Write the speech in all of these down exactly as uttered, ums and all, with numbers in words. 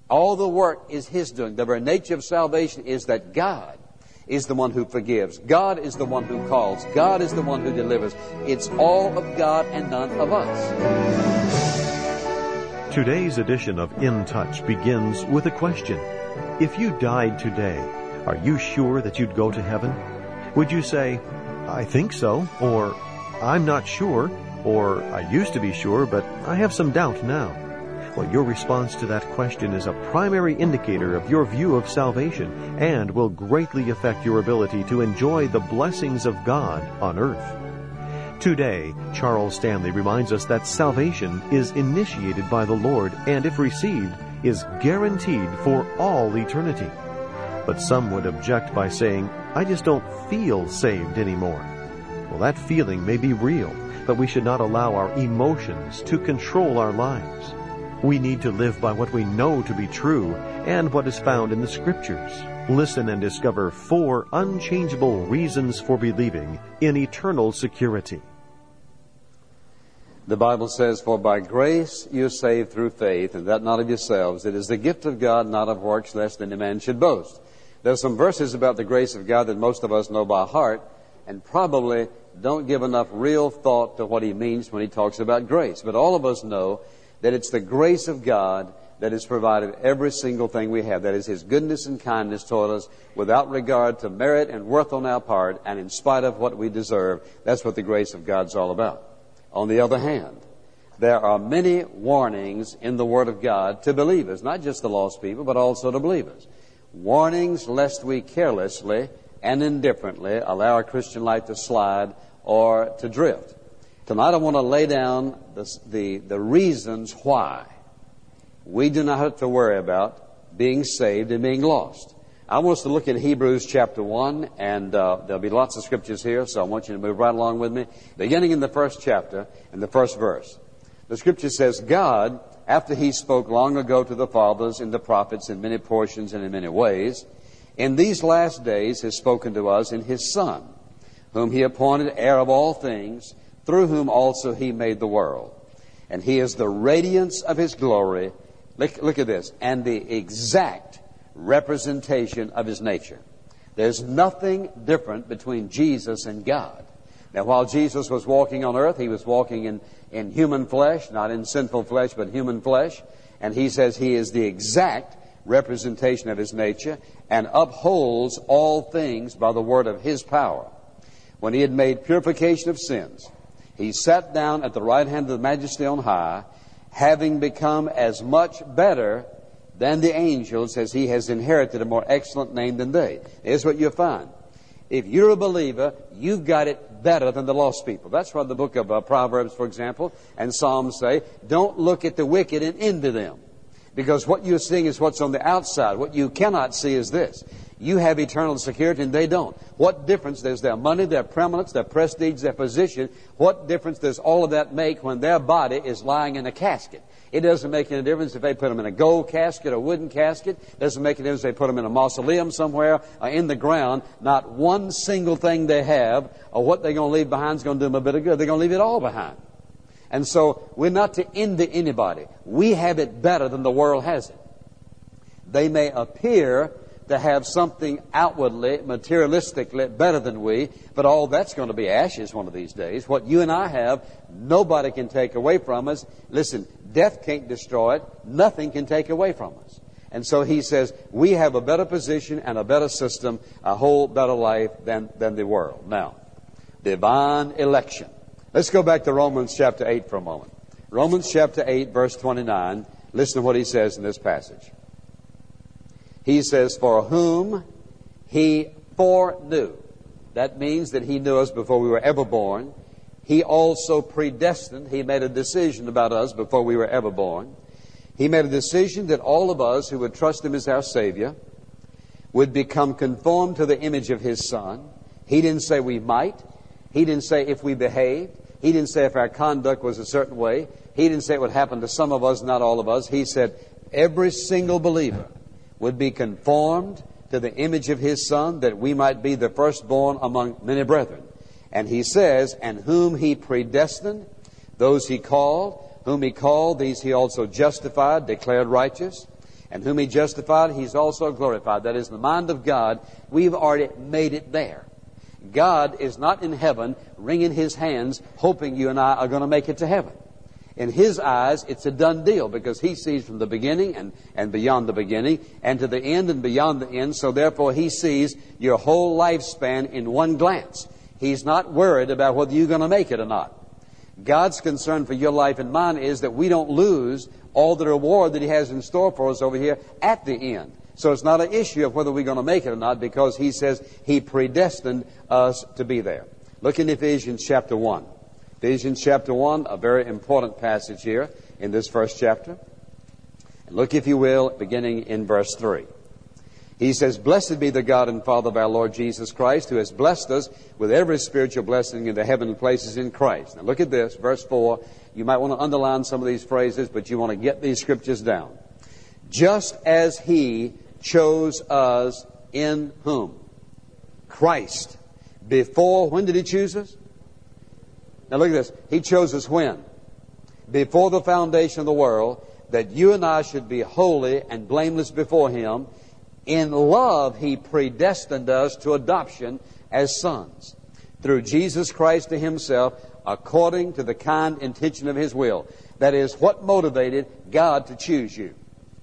All the work is His doing. The very nature of salvation is that God is the one who forgives. God is the one who calls. God is the one who delivers. It's all of God and none of us. Today's edition of In Touch begins with a question. If you died today, are you sure that you'd go to heaven? Would you say, I think so, or I'm not sure, or I used to be sure, but I have some doubt now? Well, your response to that question is a primary indicator of your view of salvation and will greatly affect your ability to enjoy the blessings of God on earth. Today, Charles Stanley reminds us that salvation is initiated by the Lord and, if received, is guaranteed for all eternity. But some would object by saying, I just don't feel saved anymore. Well, that feeling may be real, but we should not allow our emotions to control our lives. We need to live by what we know to be true and what is found in the Scriptures. Listen and discover four unchangeable reasons for believing in eternal security. The Bible says, for by grace you are saved through faith, and that not of yourselves. It is the gift of God, not of works, lest any man should boast. There's some verses about the grace of God that most of us know by heart, and probably don't give enough real thought to what he means when he talks about grace. But all of us know that it's the grace of God that has provided every single thing we have. That is His goodness and kindness toward us without regard to merit and worth on our part and in spite of what we deserve. That's what the grace of God's all about. On the other hand, there are many warnings in the Word of God to believers, not just the lost people, but also to believers. Warnings lest we carelessly and indifferently allow our Christian life to slide or to drift. Tonight I want to lay down the, the, the reasons why we do not have to worry about being saved and being lost. I want us to look at Hebrews chapter one, and uh, there'll be lots of scriptures here, so I want you to move right along with me. Beginning in the first chapter, in the first verse. The scripture says, God, after He spoke long ago to the fathers and the prophets in many portions and in many ways, in these last days has spoken to us in His Son, whom He appointed heir of all things, through whom also He made the world. And He is the radiance of His glory. Look, look at this. And the exact representation of His nature. There's nothing different between Jesus and God. Now, while Jesus was walking on earth, He was walking in, in human flesh, not in sinful flesh, but human flesh. And He says He is the exact representation of His nature and upholds all things by the word of His power. When He had made purification of sins, He sat down at the right hand of the Majesty on high, having become as much better than the angels as He has inherited a more excellent name than they. Here's what you'll find. If you're a believer, you've got it better than the lost people. That's why the book of uh, Proverbs, for example, and Psalms say, don't look at the wicked and envy them. Because what you're seeing is what's on the outside. What you cannot see is this. You have eternal security and they don't. What difference does their money, their prominence, their prestige, their position, what difference does all of that make when their body is lying in a casket? It doesn't make any difference if they put them in a gold casket or wooden casket. It doesn't make any difference if they put them in a mausoleum somewhere or in the ground. Not one single thing they have or what they're going to leave behind is going to do them a bit of good. They're going to leave it all behind. And so we're not to envy anybody. We have it better than the world has it. They may appear to have something outwardly, materialistically better than we, but all that's going to be ashes one of these days. What you and I have, nobody can take away from us. Listen, death can't destroy it. Nothing can take away from us. And so he says, we have a better position and a better system, a whole better life than, than the world. Now, divine election. Let's go back to Romans chapter eight for a moment. Romans chapter eight, verse twenty-nine. Listen to what he says in this passage. He says, for whom He foreknew. That means that He knew us before we were ever born. He also predestined. He made a decision about us before we were ever born. He made a decision that all of us who would trust Him as our Savior would become conformed to the image of His Son. He didn't say we might. He didn't say if we behaved. He didn't say if our conduct was a certain way. He didn't say it would happen to some of us, not all of us. He said every single believer would be conformed to the image of His Son, that we might be the firstborn among many brethren. And he says, and whom He predestined, those He called. Whom He called, these He also justified, declared righteous. And whom He justified, He's also glorified. That is, in the mind of God, we've already made it there. God is not in heaven wringing His hands, hoping you and I are going to make it to heaven. In His eyes, it's a done deal because He sees from the beginning and, and beyond the beginning and to the end and beyond the end. So therefore, He sees your whole lifespan in one glance. He's not worried about whether you're going to make it or not. God's concern for your life and mine is that we don't lose all the reward that He has in store for us over here at the end. So it's not an issue of whether we're going to make it or not because He says He predestined us to be there. Look in Ephesians chapter one. Ephesians chapter one, a very important passage here in this first chapter. And look, if you will, beginning in verse three. He says, "Blessed be the God and Father of our Lord Jesus Christ, who has blessed us with every spiritual blessing in the heavenly places in Christ." Now look at this, verse four. You might want to underline some of these phrases, but you want to get these scriptures down. "Just as He chose us in" whom? Christ. Before, when did He choose us? Now look at this. He chose us when? Before the foundation of the world, that you and I should be holy and blameless before Him. In love, He predestined us to adoption as sons, through Jesus Christ to Himself, according to the kind intention of His will. That is, what motivated God to choose you?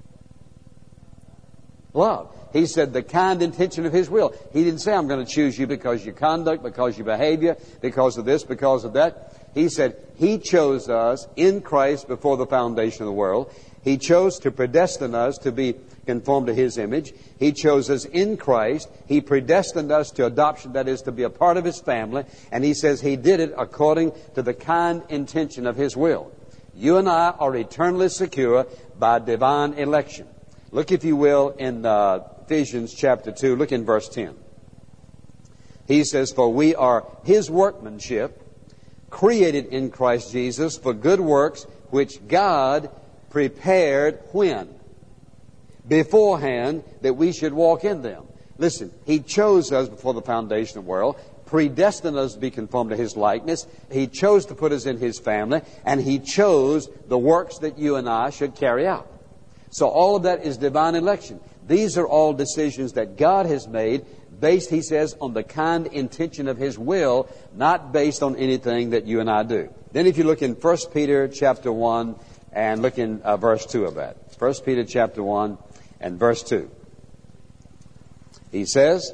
Love. He said the kind intention of His will. He didn't say, "I'm going to choose you because your conduct, because your behavior, because of this, because of that." He said He chose us in Christ before the foundation of the world. He chose to predestine us to be conformed to His image. He chose us in Christ. He predestined us to adoption, that is, to be a part of His family. And He says He did it according to the kind intention of His will. You and I are eternally secure by divine election. Look, if you will, in uh, Ephesians chapter two. Look in verse ten. He says, "For we are His workmanship, created in Christ Jesus for good works, which God prepared" when? Beforehand, that we should walk in them. Listen, He chose us before the foundation of the world, predestined us to be conformed to His likeness. He chose to put us in His family, and He chose the works that you and I should carry out. So all of that is divine election. These are all decisions that God has made based, He says, on the kind intention of His will, not based on anything that you and I do. Then if you look in First Peter chapter one and look in uh, verse two of that. First Peter chapter one and verse two. He says,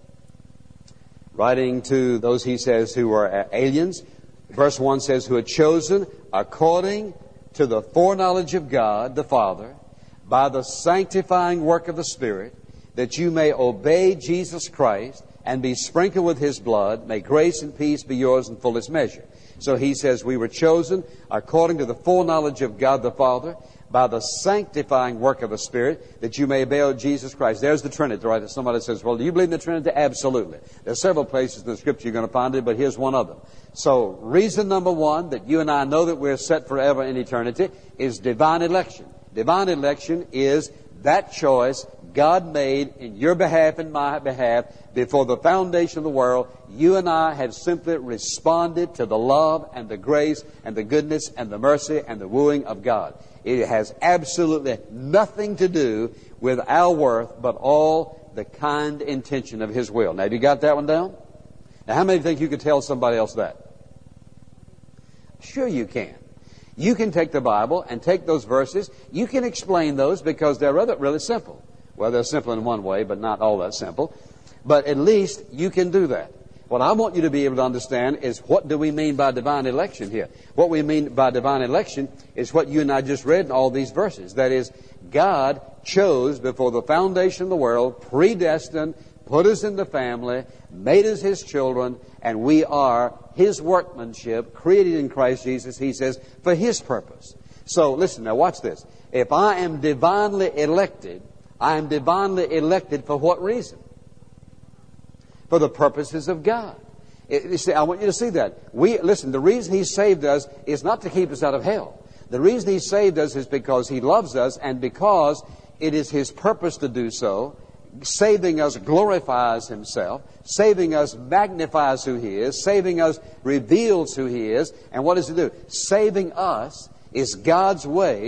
writing to those, he says, who are aliens, verse one says, "Who are chosen according to the foreknowledge of God the Father, by the sanctifying work of the Spirit, that you may obey Jesus Christ and be sprinkled with His blood. May grace and peace be yours in fullest measure." So he says we were chosen according to the foreknowledge of God the Father, by the sanctifying work of the Spirit, that you may obey Jesus Christ. There's the Trinity, right? Somebody says, "Well, do you believe in the Trinity?" Absolutely. There's several places in the Scripture you're going to find it, but here's one of them. So reason number one that you and I know that we're set forever in eternity is divine election. Divine election is that choice God made in your behalf and my behalf before the foundation of the world. You and I have simply responded to the love and the grace and the goodness and the mercy and the wooing of God. It has absolutely nothing to do with our worth, but all the kind intention of His will. Now, have you got that one down? Now, how many think you could tell somebody else that? Sure you can. You can take the Bible and take those verses. You can explain those because they're rather, really simple. Well, they're simple in one way, but not all that simple. But at least you can do that. What I want you to be able to understand is, what do we mean by divine election here? What we mean by divine election is what you and I just read in all these verses. That is, God chose before the foundation of the world, predestined, put us in the family, made us His children, and we are His workmanship, created in Christ Jesus, He says, for His purpose. So listen, now watch this. If I am divinely elected, I am divinely elected for what reason? For the purposes of God. It, you see, I want you to see that. We listen, the reason He saved us is not to keep us out of hell. The reason He saved us is because He loves us, and because it is His purpose to do so. Saving us glorifies Himself. Saving us magnifies who He is. Saving us reveals who He is. And what does it do? Saving us is God's way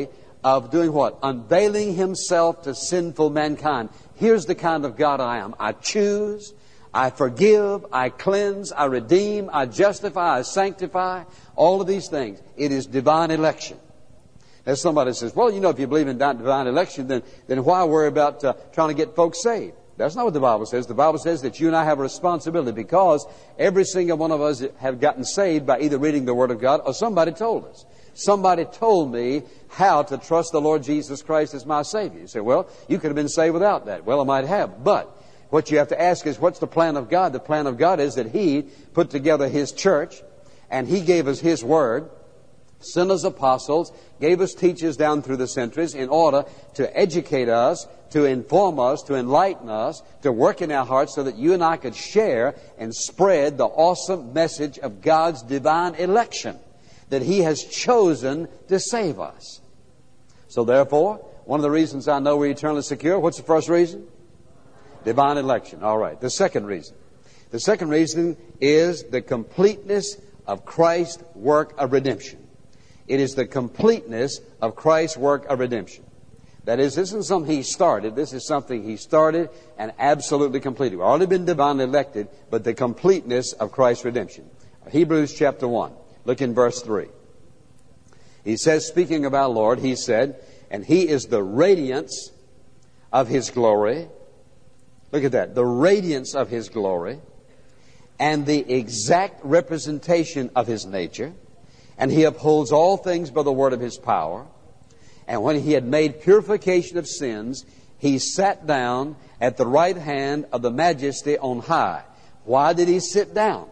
of doing what? Unveiling Himself to sinful mankind. Here's the kind of God I am. I choose, I forgive, I cleanse, I redeem, I justify, I sanctify. All of these things. It is divine election. As somebody says, well, you know, if you believe in divine election, then, then why worry about uh, trying to get folks saved? That's not what the Bible says. The Bible says that you and I have a responsibility because every single one of us have gotten saved by either reading the Word of God or somebody told us. Somebody told me how to trust the Lord Jesus Christ as my Savior. You say, well, you could have been saved without that. Well, I might have. But what you have to ask is, what's the plan of God? The plan of God is that He put together His church and He gave us His Word, sent us apostles, gave us teachers down through the centuries in order to educate us, to inform us, to enlighten us, to work in our hearts so that you and I could share and spread the awesome message of God's divine election that He has chosen to save us. So therefore, one of the reasons I know we're eternally secure, what's the first reason? Divine election. All right. The second reason. The second reason is the completeness of Christ's work of redemption. It is the completeness of Christ's work of redemption. That is, this isn't something He started. This is something He started and absolutely completed. We've already been divinely elected, but the completeness of Christ's redemption. Hebrews chapter one. Look in verse three. He says, speaking of our Lord, He said, and He is the radiance of His glory. Look at that. The radiance of His glory and the exact representation of His nature. And He upholds all things by the word of His power. And when He had made purification of sins, He sat down at the right hand of the Majesty on high. Why did He sit down?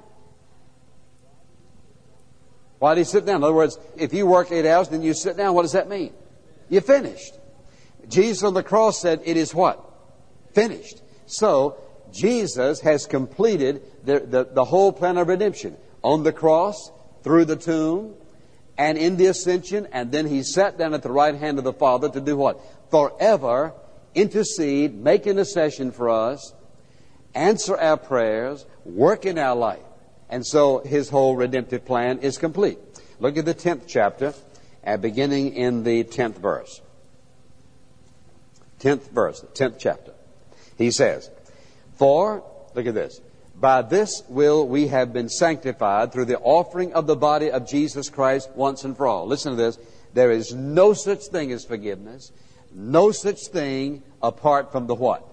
Why did He sit down? In other words, if you work eight hours, then you sit down. What does that mean? You're finished. Jesus on the cross said, it is what? Finished. So, Jesus has completed the, the, the whole plan of redemption. On the cross, through the tomb, and in the ascension, and then He sat down at the right hand of the Father to do what? Forever intercede, make intercession for us, answer our prayers, work in our life. And so His whole redemptive plan is complete. Look at the tenth chapter, uh, beginning in the tenth verse. Tenth verse, tenth chapter. He says, for, look at this, by this will we have been sanctified through the offering of the body of Jesus Christ once and for all. Listen to this. There is no such thing as forgiveness. No such thing apart from the what?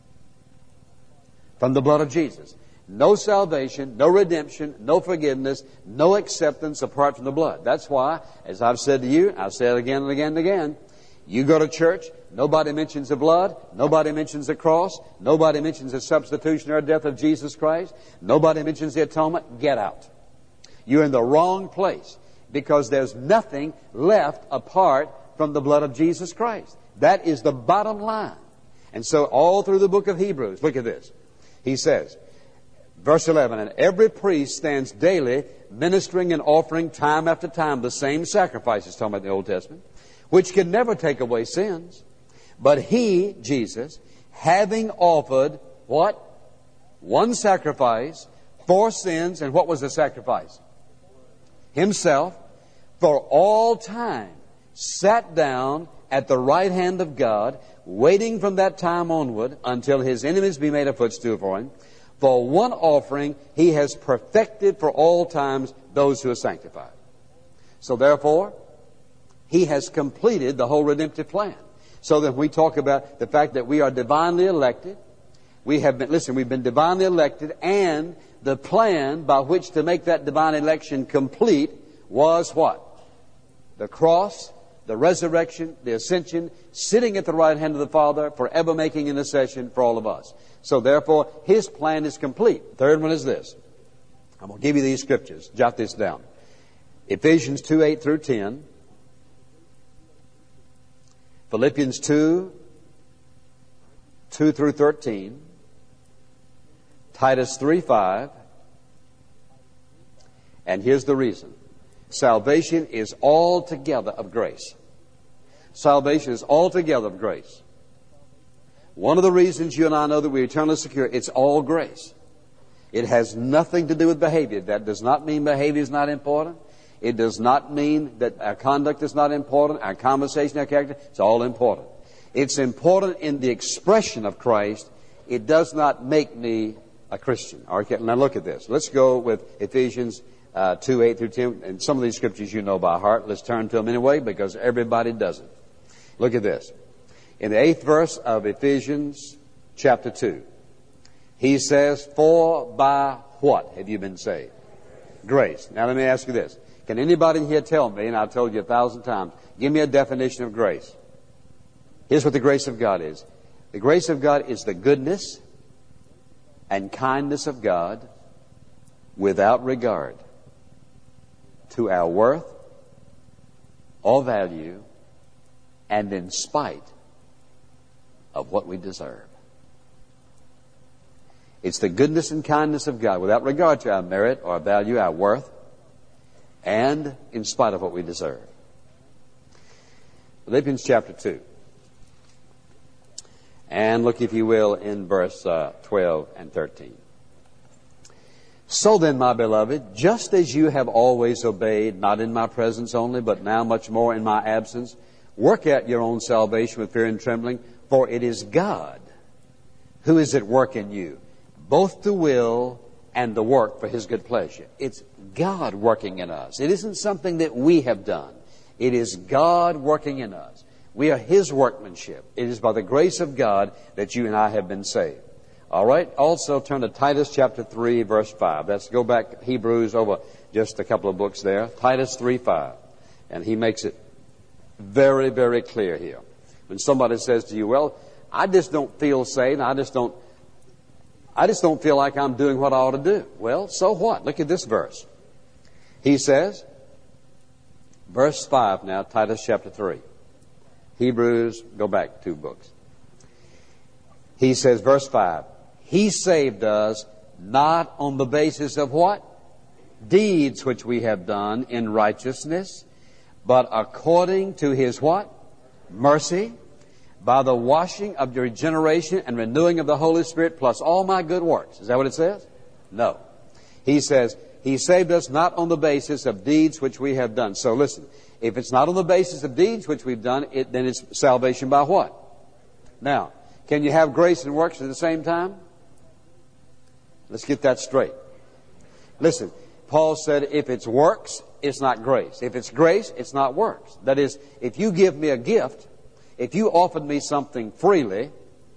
From the blood of Jesus. No salvation, no redemption, no forgiveness, no acceptance apart from the blood. That's why, as I've said to you, I've said it again and again and again, you go to church, nobody mentions the blood, nobody mentions the cross, nobody mentions the substitutionary death of Jesus Christ, nobody mentions the atonement. Get out. You're in the wrong place because there's nothing left apart from the blood of Jesus Christ. That is the bottom line. And so all through the book of Hebrews, look at this. He says, verse eleven, and every priest stands daily ministering and offering time after time the same sacrifices, talking about the Old Testament, which can never take away sins. But He, Jesus, having offered what? One sacrifice for sins. And what was the sacrifice? Himself. For all time sat down at the right hand of God, waiting from that time onward until His enemies be made a footstool for Him. For one offering He has perfected for all times those who are sanctified. So therefore, He has completed the whole redemptive plan. So that we talk about the fact that we are divinely elected. We have been, listen, we've been divinely elected, and the plan by which to make that divine election complete was what? The cross, the resurrection, the ascension, sitting at the right hand of the Father, forever making intercession for all of us. So therefore, His plan is complete. Third one is this. I'm going to give you these scriptures. Jot this down. Ephesians two, eight through ten. Philippians two, two through thirteen. Titus three, five. And here's the reason. Salvation is altogether of grace. Salvation is altogether of grace. One of the reasons you and I know that we're eternally secure, it's all grace. It has nothing to do with behavior. That does not mean behavior is not important. It does not mean that our conduct is not important, our conversation, our character. It's all important. It's important in the expression of Christ. It does not make me a Christian. Okay, now look at this. Let's go with Ephesians uh, two, eight through ten. And some of these scriptures you know by heart. Let's turn to them anyway because everybody does it. Look at this. In the eighth verse of Ephesians chapter two, he says, for by what have you been saved? Grace. Now let me ask you this. Can anybody here tell me, and I've told you a thousand times, give me a definition of grace. Here's what the grace of God is. The grace of God is the goodness and kindness of God without regard to our worth or value and in spite of what we deserve. It's the goodness and kindness of God without regard to our merit or value, our worth, and in spite of what we deserve. Philippians chapter two. And look, if you will, in verse uh, twelve and thirteen. So then, my beloved, just as you have always obeyed, not in my presence only, but now much more in my absence, work out your own salvation with fear and trembling, for it is God who is at work in you, both to will and to work for His good pleasure. It's God working in us. It isn't something that we have done. It is God working in us. We are His workmanship. It is by the grace of God that you and I have been saved. All right. Also turn to Titus chapter three, verse five. Let's go back Hebrews over just a couple of books there. Titus three, five. And he makes it very, very clear here. When somebody says to you, well, I just don't feel saved. I just don't, I just don't feel like I'm doing what I ought to do. Well, so what? Look at this verse. He says, verse five now, Titus chapter three. Hebrews, go back two books. He says, verse five, He saved us not on the basis of what? Deeds which we have done in righteousness, but according to His what? Mercy, by the washing of your regeneration and renewing of the Holy Spirit, plus all my good works. Is that what it says? No. He says, He saved us not on the basis of deeds which we have done. So listen, if it's not on the basis of deeds which we've done, it, then it's salvation by what? Now, can you have grace and works at the same time? Let's get that straight. Listen, Paul said if it's works, it's not grace. If it's grace, it's not works. That is, if you give me a gift, if you offered me something freely,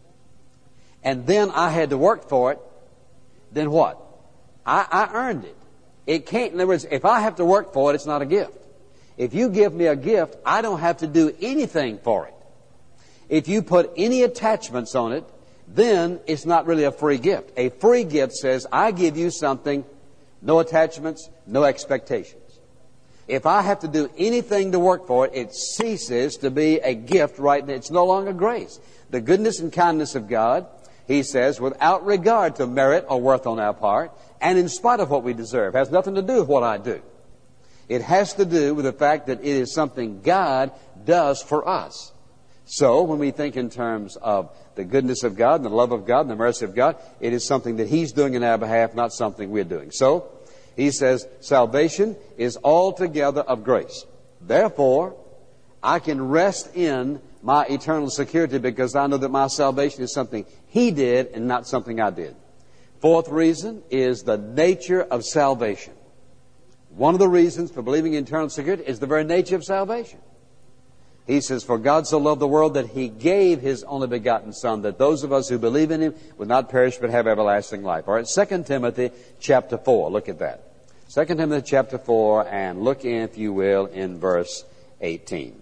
and then I had to work for it, then what? I, I earned it. It can't, in other words, if I have to work for it, it's not a gift. If you give me a gift, I don't have to do anything for it. If you put any attachments on it, then it's not really a free gift. A free gift says, I give you something, no attachments, no expectations. If I have to do anything to work for it, it ceases to be a gift right now. It's no longer grace. The goodness and kindness of God, he says, without regard to merit or worth on our part, and in spite of what we deserve, has nothing to do with what I do. It has to do with the fact that it is something God does for us. So, when we think in terms of the goodness of God and the love of God and the mercy of God, it is something that He's doing in our behalf, not something we're doing. So, he says, salvation is altogether of grace. Therefore, I can rest in my eternal security because I know that my salvation is something He did and not something I did. Fourth reason is the nature of salvation. One of the reasons for believing in eternal security is the very nature of salvation. He says, for God so loved the world that He gave His only begotten Son, that those of us who believe in Him would not perish but have everlasting life. All right, Second Timothy chapter four. Look at that. Second Timothy chapter four, and look in, if you will, in verse eighteen.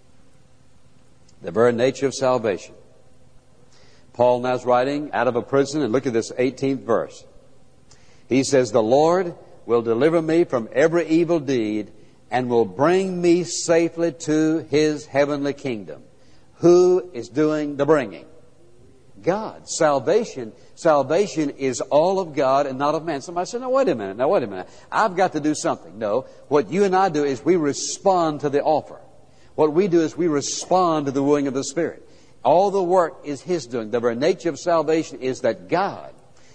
The very nature of salvation. Paul now is writing out of a prison, and look at this eighteenth verse. He says, the Lord will deliver me from every evil deed and will bring me safely to His heavenly kingdom. Who is doing the bringing? God. Salvation, salvation is all of God and not of man. Somebody said, no, wait a minute, now wait a minute. I've got to do something. No, what you and I do is we respond to the offer. What we do is we respond to the wooing of the Spirit. All the work is His doing. The very nature of salvation is that God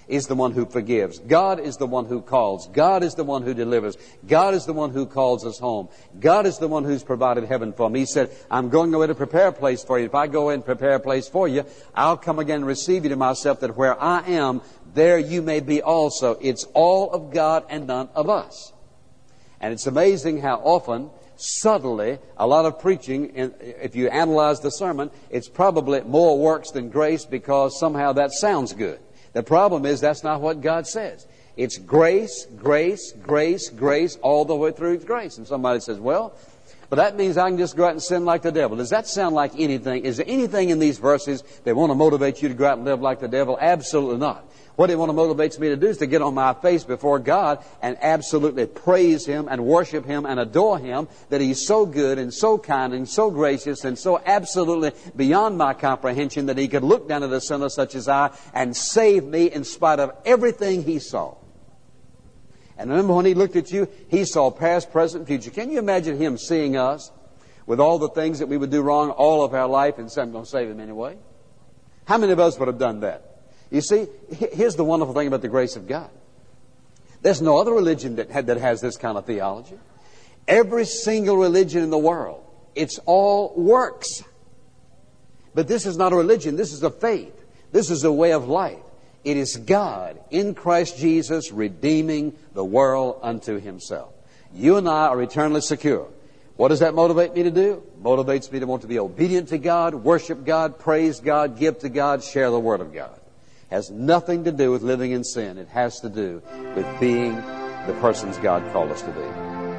is the one who forgives. God is the one who calls. God is the one who delivers. God is the one who calls us home. God is the one who's provided heaven for me. He said, I'm going away to prepare a place for you. If I go in and prepare a place for you, I'll come again and receive you to myself, that where I am, there you may be also. It's all of God and none of us. And it's amazing how often, subtly, a lot of preaching, if you analyze the sermon, it's probably more works than grace, because somehow that sounds good. The problem is that's not what God says. It's grace, grace, grace, grace, all the way through grace. And somebody says, well, but that means I can just go out and sin like the devil. Does that sound like anything? Is there anything in these verses that want to motivate you to go out and live like the devil? Absolutely not. What it want to motivates me to do is to get on my face before God and absolutely praise Him and worship Him and adore Him, that He's so good and so kind and so gracious and so absolutely beyond my comprehension that He could look down at a sinner such as I and save me in spite of everything He saw. And remember, when He looked at you, He saw past, present, future. Can you imagine Him seeing us with all the things that we would do wrong all of our life and say, I'm going to save Him anyway? How many of us would have done that? You see, here's the wonderful thing about the grace of God. There's no other religion that, had, that has this kind of theology. Every single religion in the world, it's all works. But this is not a religion. This is a faith. This is a way of life. It is God in Christ Jesus redeeming the world unto Himself. You and I are eternally secure. What does that motivate me to do? Motivates me to want to be obedient to God, worship God, praise God, give to God, share the Word of God. Has nothing to do with living in sin. It has to do with being the persons God called us to be.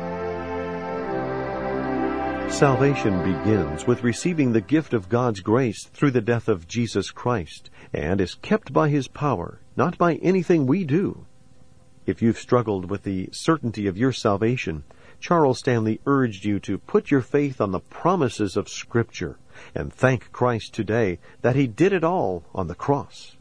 Salvation begins with receiving the gift of God's grace through the death of Jesus Christ, and is kept by His power, not by anything we do. If you've struggled with the certainty of your salvation, Charles Stanley urged you to put your faith on the promises of Scripture and thank Christ today that He did it all on the cross.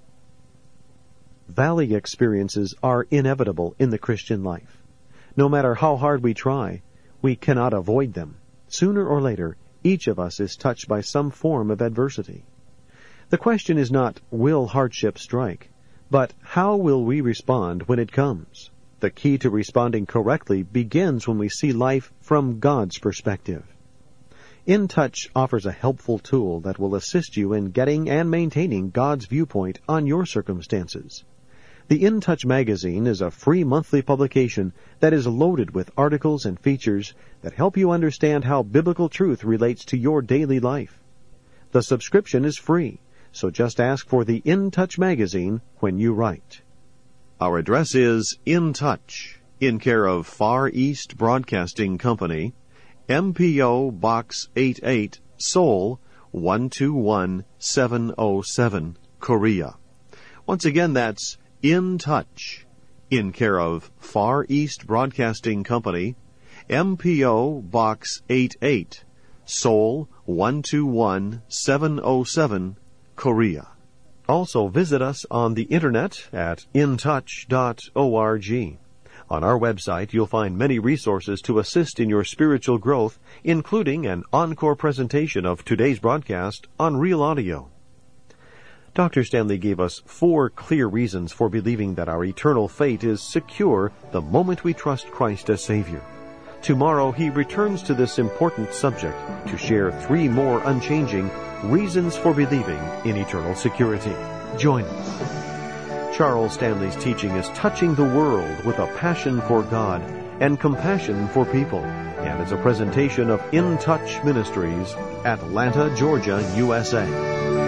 Valley experiences are inevitable in the Christian life. No matter how hard we try, we cannot avoid them. Sooner or later, each of us is touched by some form of adversity. The question is not, will hardship strike, but how will we respond when it comes? The key to responding correctly begins when we see life from God's perspective. In Touch offers a helpful tool that will assist you in getting and maintaining God's viewpoint on your circumstances. The In Touch magazine is a free monthly publication that is loaded with articles and features that help you understand how biblical truth relates to your daily life. The subscription is free, so just ask for the In Touch magazine when you write. Our address is In Touch, in care of Far East Broadcasting Company, M P O Box eighty-eight, Seoul, one two one seven oh seven, Korea. Once again, that's In Touch, in care of Far East Broadcasting Company, M P O Box eighty-eight, Seoul, one two one seven oh seven, Korea. Also visit us on the Internet at in touch dot org. On our website, you'll find many resources to assist in your spiritual growth, including an encore presentation of today's broadcast on Real Audio. Doctor Stanley gave us four clear reasons for believing that our eternal fate is secure the moment we trust Christ as Savior. Tomorrow, he returns to this important subject to share three more unchanging reasons for believing in eternal security. Join us. Charles Stanley's teaching is touching the world with a passion for God and compassion for people, and is a presentation of In Touch Ministries, Atlanta, Georgia, U S A.